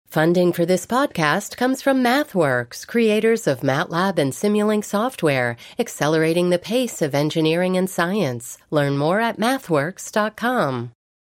Funding for this podcast comes from MathWorks, creators of MATLAB and Simulink software, accelerating the pace of engineering and science. Learn more at mathworks.com.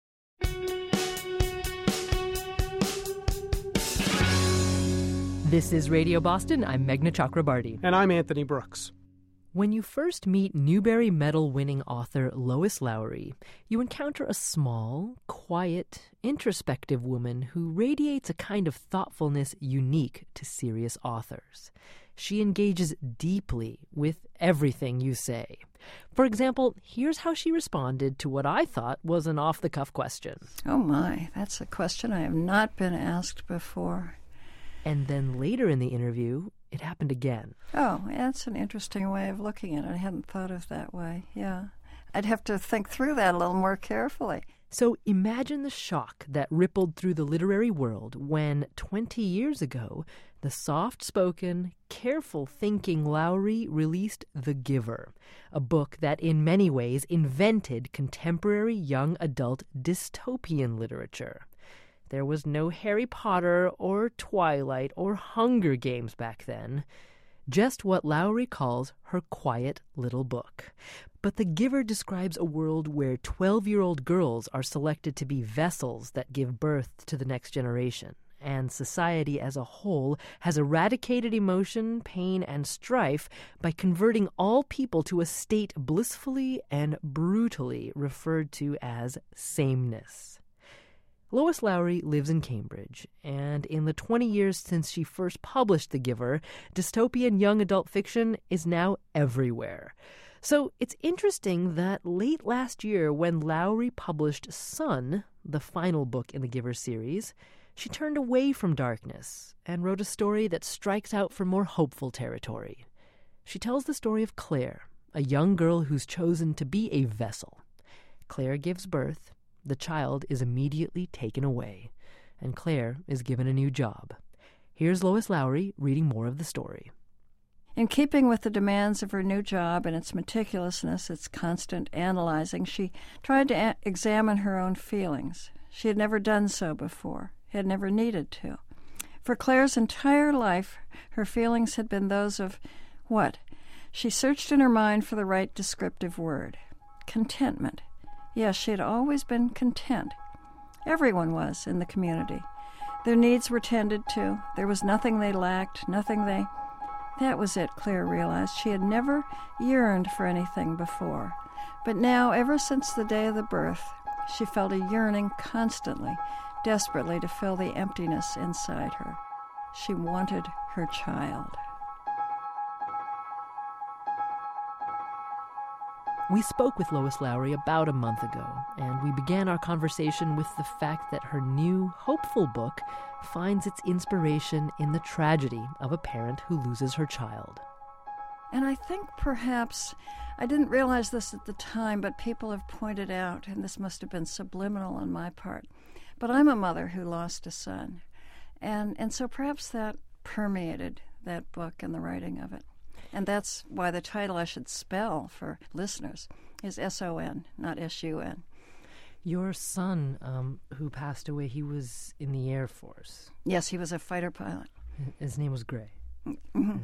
This is Radio Boston. I'm Meghna Chakrabarty. And I'm Anthony Brooks. When you first meet Newbery Medal-winning author Lois Lowry, you encounter a small, quiet, introspective woman who radiates a kind of thoughtfulness unique to serious authors. She engages deeply with everything you say. For example, here's how she responded to what I thought was an off-the-cuff question. Oh my, that's a question I have not been asked before. And then later in the interview, it happened again. Oh, that's an interesting way of looking at it. I hadn't thought of that way, yeah. I'd have to think through that a little more carefully. So imagine the shock that rippled through the literary world when, 20 years ago, the soft-spoken, careful-thinking Lowry released The Giver, a book that in many ways invented contemporary young adult dystopian literature. There was no Harry Potter or Twilight or Hunger Games back then. Just what Lowry calls her quiet little book. But The Giver describes a world where 12-year-old girls are selected to be vessels that give birth to the next generation. And society as a whole has eradicated emotion, pain, and strife by converting all people to a state blissfully and brutally referred to as sameness. Lois Lowry lives in Cambridge, and in the 20 years since she first published The Giver, dystopian young adult fiction is now everywhere. So it's interesting that late last year, when Lowry published Sun, the final book in the Giver series, she turned away from darkness and wrote a story that strikes out for more hopeful territory. She tells the story of Claire, a young girl who's chosen to be a vessel. Claire gives birth. The child is immediately taken away, and Claire is given a new job. Here's Lois Lowry reading more of the story. In keeping with the demands of her new job and its meticulousness, its constant analyzing, she tried to examine her own feelings. She had never done so before, had never needed to. For Claire's entire life, her feelings had been those of what? She searched in her mind for the right descriptive word. Contentment. Yes, she had always been content. Everyone was in the community. Their needs were tended to. There was nothing they lacked, nothing they... That was it, Claire realized. She had never yearned for anything before. But now, ever since the day of the birth, she felt a yearning constantly, desperately to fill the emptiness inside her. She wanted her child. We spoke with Lois Lowry about a month ago, and we began our conversation with the fact that her new, hopeful book finds its inspiration in the tragedy of a parent who loses her child. And I think perhaps, I didn't realize this at the time, but people have pointed out, and this must have been subliminal on my part, but I'm a mother who lost a son. And so perhaps that permeated that book and the writing of it. And that's why the title I should spell for listeners is S-O-N, not S-U-N. Your son, who passed away, he was in the Air Force. Yes, he was a fighter pilot. His name was Gray. Mm-hmm.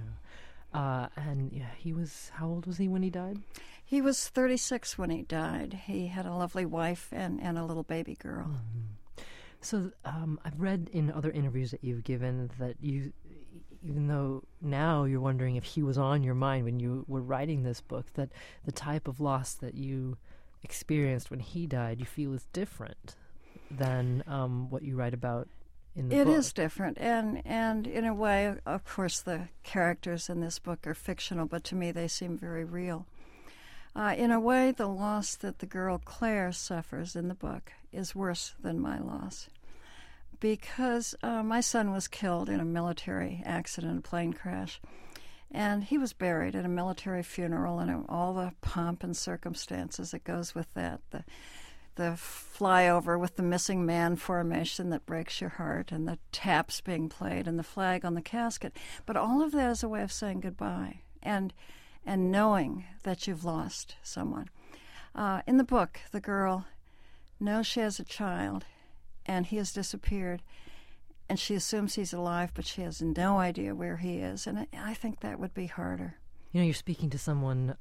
He was, how old was he when he died? He was 36 when he died. He had a lovely wife and a little baby girl. Mm-hmm. So I've read in other interviews that you've given that you... Even though now you're wondering if he was on your mind when you were writing this book, that the type of loss that you experienced when he died, you feel is different than what you write about in the book. It is different, and in a way, of course, the characters in this book are fictional, but to me they seem very real. In a way, the loss that the girl Claire suffers in the book is worse than my loss. Because my son was killed in a military accident, a plane crash, and he was buried at a military funeral and all the pomp and circumstances that goes with that, the flyover with the missing man formation that breaks your heart and the taps being played and the flag on the casket. But all of that is a way of saying goodbye and knowing that you've lost someone. In the book, the girl knows she has a child, and he has disappeared. and she assumes he's alive, but she has no idea where he is. And I think that would be harder. You know, you're speaking to someone,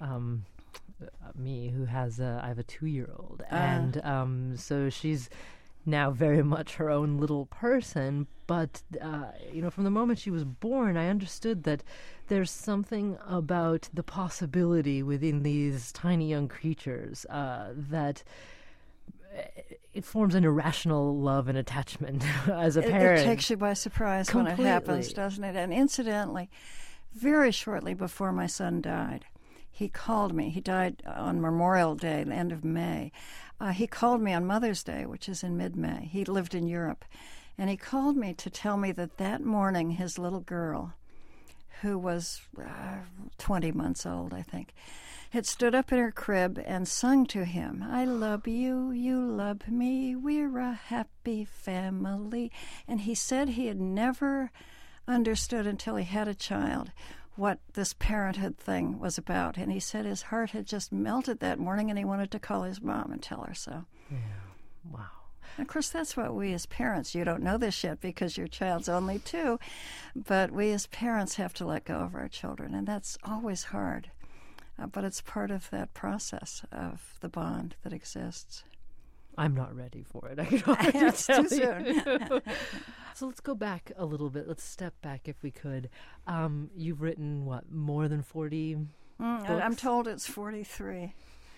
me, who has I have a 2-year-old, and so she's now very much her own little person. But you know, from the moment she was born, I understood that there's something about the possibility within these tiny young creatures that it forms an irrational love and attachment as a parent. It takes you by surprise Completely. when it happens, doesn't it? And incidentally, very shortly before my son died, he called me. He died on Memorial Day, the end of May. He called me on Mother's Day, which is in mid-May. He lived in Europe. And he called me to tell me that morning his little girl, who was 20 months old, I think, had stood up in her crib and sung to him, "I love you, you love me, we're a happy family." And he said he had never understood until he had a child what this parenthood thing was about. And he said his heart had just melted that morning and he wanted to call his mom and tell her so. Yeah. Wow. And of course, that's what we as parents, you don't know this yet because your child's only 2, but we as parents have to let go of our children, and that's always hard. But it's part of that process of the bond that exists. I'm not ready for it. I can already It's tell too you. soon. So let's go back a little bit. Let's step back if we could. You've written, what, more than 40 books? I'm told it's 43.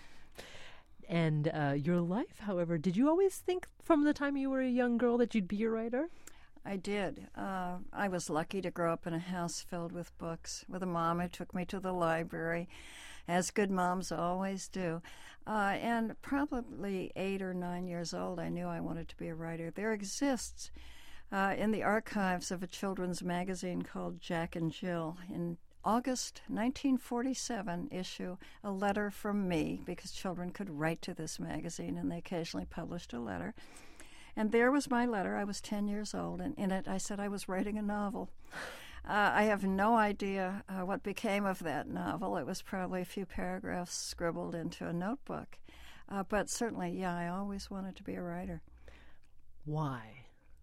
And your life, however, did you always think from the time you were a young girl that you'd be a writer? I did. I was lucky to grow up in a house filled with books, with a mom who took me to the library, as good moms always do. And probably 8 or 9 years old, I knew I wanted to be a writer. There exists in the archives of a children's magazine called Jack and Jill, in August 1947 issue, a letter from me, because children could write to this magazine, and they occasionally published a letter. And there was my letter. I was 10 years old, and in it I said I was writing a novel. I have no idea what became of that novel. It was probably a few paragraphs scribbled into a notebook. But certainly, yeah, I always wanted to be a writer. Why?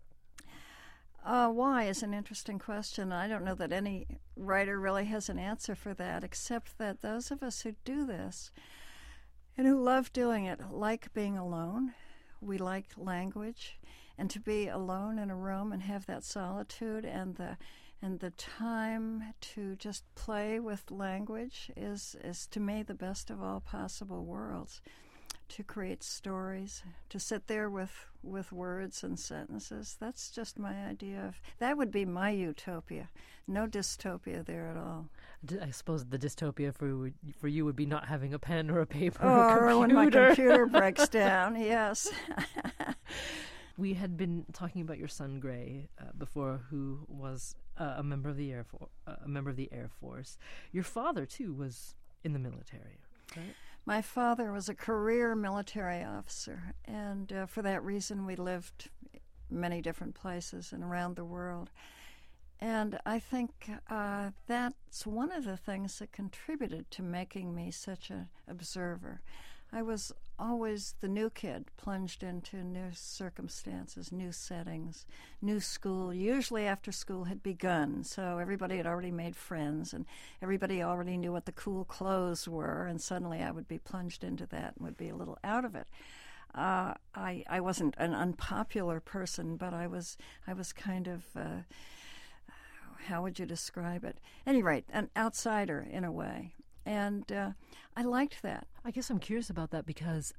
Why is an interesting question. I don't know that any writer really has an answer for that, except that those of us who do this and who love doing it like being alone. We like language, and to be alone in a room and have that solitude and the time to just play with language is to me the best of all possible worlds. To create stories, to sit there with words and sentences. That's just my idea of, that would be my utopia. No dystopia there at all. I suppose the dystopia for you would be not having a pen or a paper or a computer. When my computer breaks down, yes. We had been talking about your son Gray before, who was a member of the Air Force. Your father too was in the military, right? My father was a career military officer, and for that reason we lived many different places and around the world. And I think that's one of the things that contributed to making me such an observer. I was always the new kid, plunged into new circumstances, new settings, new school. Usually after school had begun, so everybody had already made friends, and everybody already knew what the cool clothes were, and suddenly I would be plunged into that and would be a little out of it. I wasn't an unpopular person, but I was kind of, how would you describe it? At any rate, an outsider in a way. And I liked that. I guess I'm curious about that because,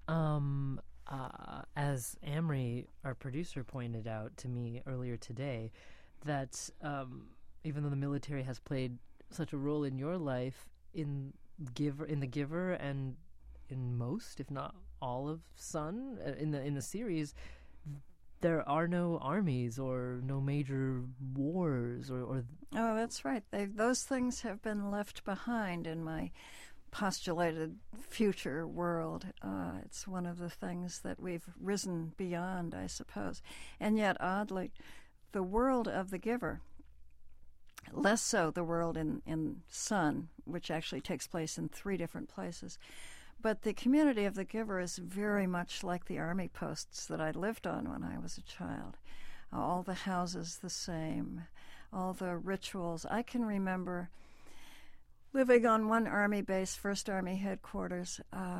as Amory, our producer, pointed out to me earlier today, that even though the military has played such a role in your life, in The Giver, and in most, if not all, of Son, in the series, there are no armies or no major wars or Oh, that's right. Those things have been left behind in my postulated future world. It's one of the things that we've risen beyond, I suppose. And yet, oddly, the world of The Giver, less so the world in Son, which actually takes place in 3 different places, but the community of The Giver is very much like the army posts that I lived on when I was a child. all the houses the same, all the rituals. I can remember living on one Army base, 1st Army Headquarters,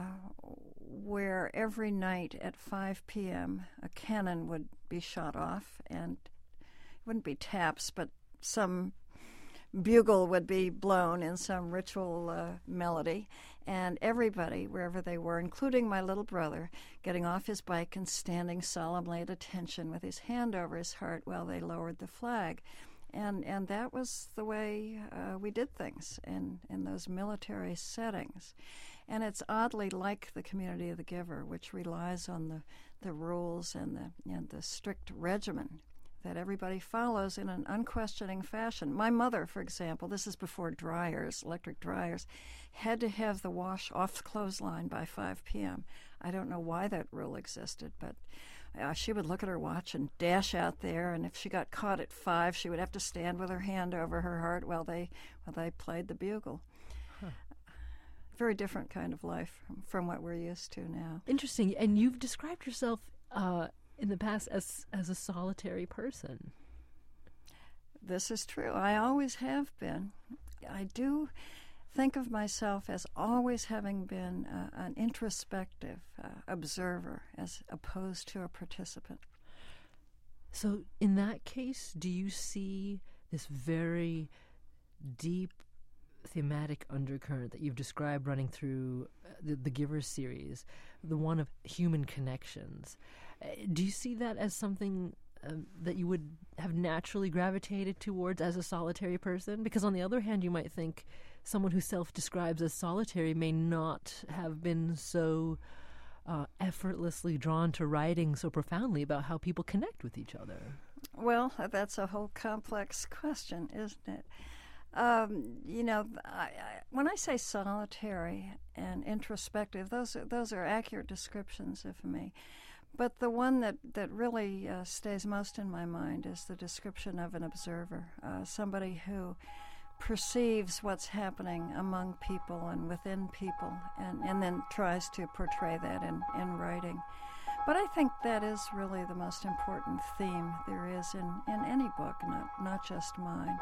where every night at 5 p.m. a cannon would be shot off, and it wouldn't be taps, but some bugle would be blown in some ritual melody, and everybody, wherever they were, including my little brother, getting off his bike and standing solemnly at attention with his hand over his heart while they lowered the flag. And that was the way we did things in those military settings. And it's oddly like the community of the Giver, which relies on the rules and the strict regimen that everybody follows in an unquestioning fashion. My mother, for example, this is before dryers, electric dryers, had to have the wash off the clothesline by 5 p.m. I don't know why that rule existed, but she would look at her watch and dash out there, and if she got caught at 5, she would have to stand with her hand over her heart while they played the bugle. Huh. Very different kind of life from what we're used to now. Interesting. And you've described yourself in the past as a solitary person. This is true. I always have been. I do think of myself as always having been an introspective observer as opposed to a participant. So in that case, do you see this very deep thematic undercurrent that you've described running through the Giver series, the one of human connections? Do you see that as something that you would have naturally gravitated towards as a solitary person? Because on the other hand, you might think someone who self-describes as solitary may not have been so effortlessly drawn to writing so profoundly about how people connect with each other. Well, that's a whole complex question, isn't it? When I say solitary and introspective, those are accurate descriptions of me. But the one that really stays most in my mind is the description of an observer, somebody who perceives what's happening among people and within people, and then tries to portray that in writing. But I think that is really the most important theme there is in any book, not just mine.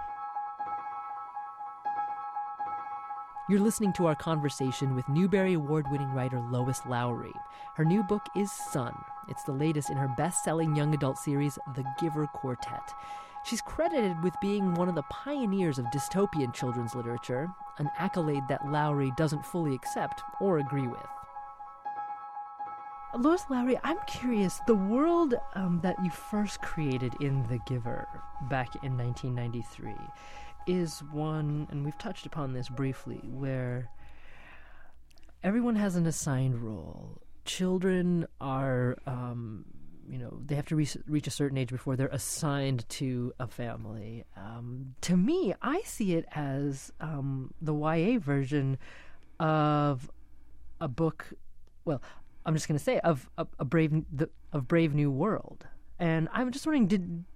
You're listening to our conversation with Newbery Award-winning writer Lois Lowry. Her new book is Son. It's the latest in her best-selling young adult series, The Giver Quartet. She's credited with being one of the pioneers of dystopian children's literature, an accolade that Lowry doesn't fully accept or agree with. Lois Lowry, I'm curious, the world that you first created in The Giver back in 1993 is one, and we've touched upon this briefly, where everyone has an assigned role. Children are, they have to reach a certain age before they're assigned to a family. To me, I see it as the YA version of a book, well, I'm just going to say, of Brave New World. And I'm just wondering,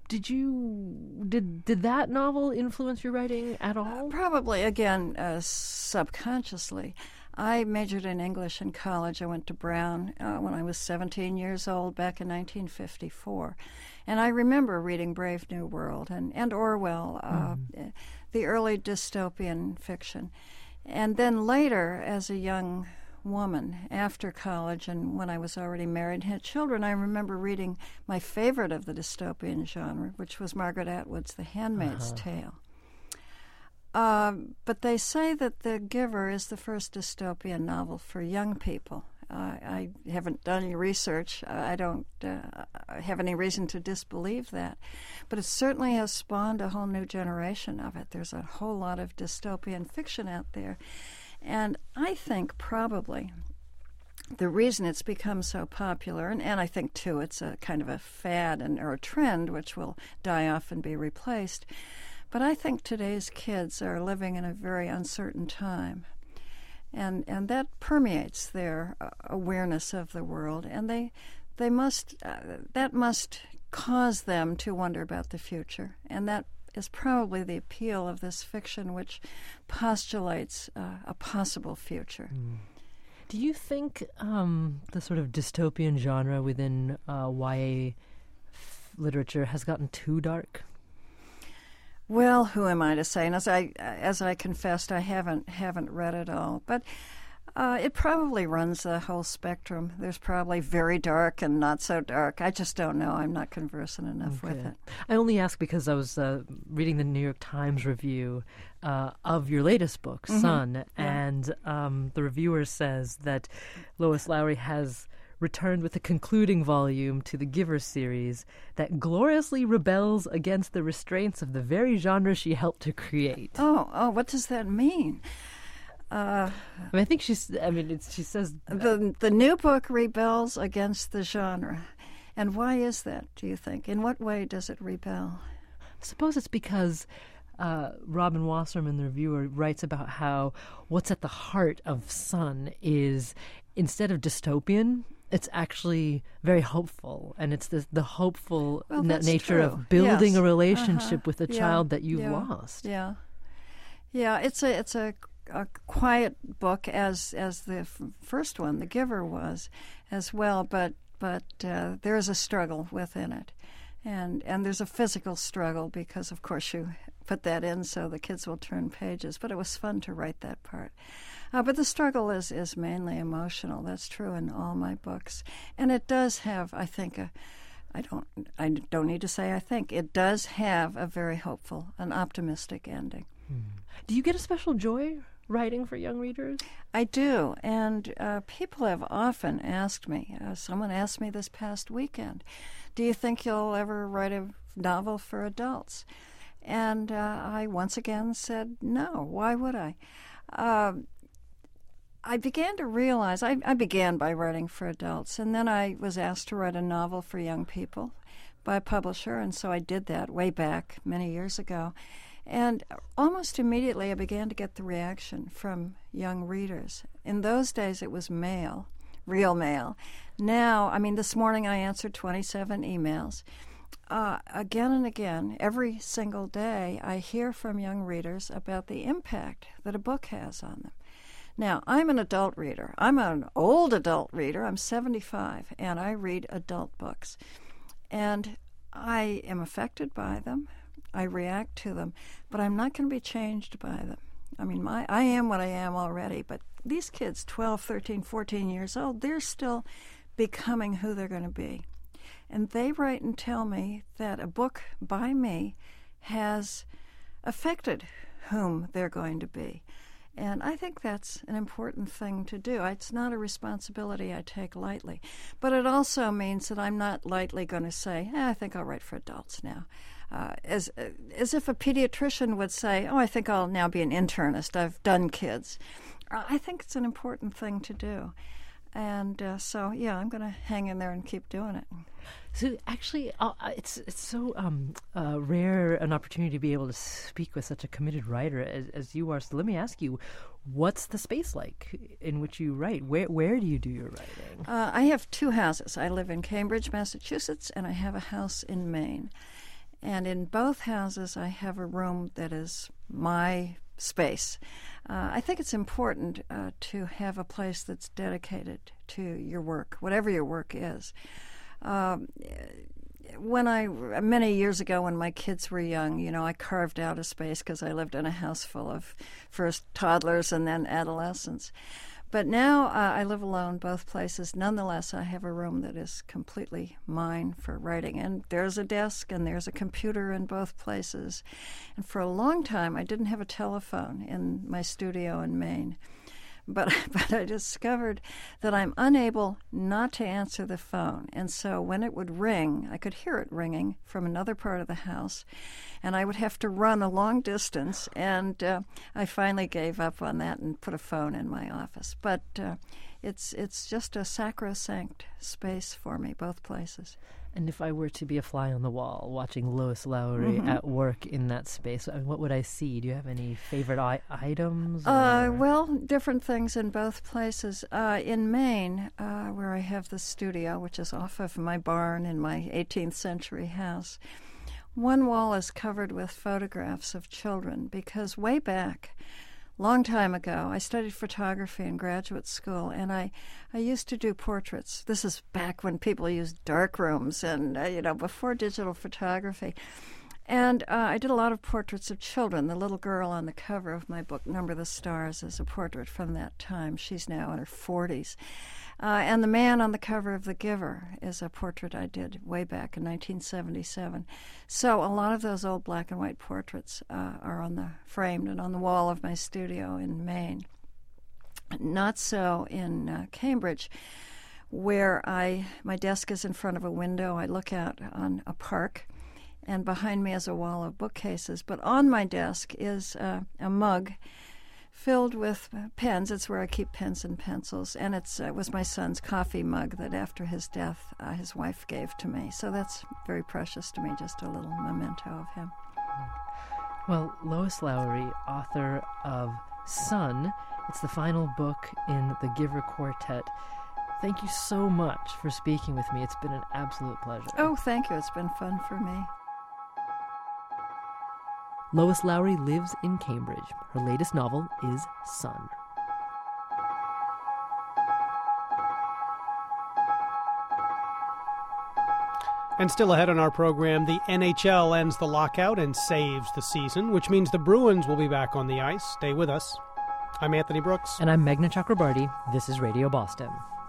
did that novel influence your writing at all? Probably, again, subconsciously. I majored in English in college. I went to Brown when I was 17 years old back in 1954. And I remember reading Brave New World and Orwell, the early dystopian fiction. And then later, as a young woman, after college and when I was already married and had children, I remember reading my favorite of the dystopian genre, which was Margaret Atwood's The Handmaid's Tale. But they say that The Giver is the first dystopian novel for young people. I haven't done any research. I don't have any reason to disbelieve that. But it certainly has spawned a whole new generation of it. There's a whole lot of dystopian fiction out there. And I think probably the reason it's become so popular, and I think, too, it's a kind of a fad or a trend which will die off and be replaced, but I think today's kids are living in a very uncertain time. And that permeates their awareness of the world, and they must that must cause them to wonder about the future, and that is probably the appeal of this fiction, which postulates a possible future. Do you think the sort of dystopian genre within YA literature has gotten too dark? Well, who am I to say? And as I confessed, I haven't read it all, but it probably runs the whole spectrum. There's probably very dark and not so dark. I just don't know. I'm not conversant enough with it. I only ask because I was reading the New York Times review of your latest book, Son, and the reviewer says that Lois Lowry has returned with a concluding volume to the Giver series that gloriously rebels against the restraints of the very genre she helped to create. Oh, what does that mean? I think she says the new book rebels against the genre. And why is that, do you think? In what way does it rebel? I suppose it's because Robin Wasserman, the reviewer, writes about how what's at the heart of Son is, instead of dystopian, it's actually very hopeful, and it's the hopeful nature of building a relationship with a child that you've lost. Yeah, it's a quiet book, as the first one, The Giver, was as well, but there is a struggle within it, and there's a physical struggle because, of course, you put that in so the kids will turn pages. But it was fun to write that part. But the struggle is mainly emotional. That's true in all my books, and it does have, I think, I don't need to say I think, it does have a very hopeful, an optimistic ending. Do you get a special joy writing for young readers? I do, and people have often asked me. Someone asked me this past weekend, "Do you think you'll ever write a novel for adults?" And I once again said, "No. Why would I?" I began to realize, I began by writing for adults, and then I was asked to write a novel for young people by a publisher, and so I did that way back many years ago. And almost immediately I began to get the reaction from young readers. In those days it was mail, real mail. Now, this morning I answered 27 emails. Again and again, every single day, I hear from young readers about the impact that a book has on them. Now, I'm an adult reader. I'm an old adult reader. I'm 75, and I read adult books. And I am affected by them. I react to them, but I'm not going to be changed by them. I am what I am already, but these kids, 12, 13, 14 years old, they're still becoming who they're going to be. And they write and tell me that a book by me has affected whom they're going to be. And I think that's an important thing to do. It's not a responsibility I take lightly. But it also means that I'm not lightly going to say, I think I'll write for adults now. As if a pediatrician would say, I think I'll now be an internist. I've done kids. I think it's an important thing to do. And I'm going to hang in there and keep doing it. So actually, it's so rare an opportunity to be able to speak with such a committed writer as you are. So let me ask you, what's the space like in which you write? Where do you do your writing? I have two houses. I live in Cambridge, Massachusetts, and I have a house in Maine. And in both houses, I have a room that is my space. I think it's important to have a place that's dedicated to your work, whatever your work is. Many years ago when my kids were young, I carved out a space because I lived in a house full of first toddlers and then adolescents. But now I live alone both places. Nonetheless, I have a room that is completely mine for writing. And there's a desk and there's a computer in both places. And for a long time, I didn't have a telephone in my studio in Maine. But I discovered that I'm unable not to answer the phone. And so when it would ring, I could hear it ringing from another part of the house, and I would have to run a long distance. And I finally gave up on that and put a phone in my office. But it's just a sacrosanct space for me, both places. And if I were to be a fly on the wall watching Lois Lowry at work in that space, what would I see? Do you have any favorite items? Well, different things in both places. In Maine, where I have the studio, which is off of my barn in my 18th century house, one wall is covered with photographs of children because way back, long time ago. I studied photography in graduate school, and I used to do portraits. This is back when people used dark rooms and, before digital photography. And I did a lot of portraits of children. The little girl on the cover of my book, Number the Stars, is a portrait from that time. She's now in her 40s. And the man on the cover of The Giver is a portrait I did way back in 1977. So a lot of those old black and white portraits are framed and on the wall of my studio in Maine. Not so in Cambridge, where my desk is in front of a window. I look out on a park, and behind me is a wall of bookcases. But on my desk is a mug filled with pens. It's where I keep pens and pencils. And it was my son's coffee mug that after his death, his wife gave to me. So that's very precious to me, just a little memento of him. Well, Lois Lowry, author of Son, it's the final book in the Giver Quartet. Thank you so much for speaking with me. It's been an absolute pleasure. Oh, thank you. It's been fun for me. Lois Lowry lives in Cambridge. Her latest novel is Son. And still ahead on our program, the NHL ends the lockout and saves the season, which means the Bruins will be back on the ice. Stay with us. I'm Anthony Brooks. And I'm Meghna Chakrabarti. This is Radio Boston.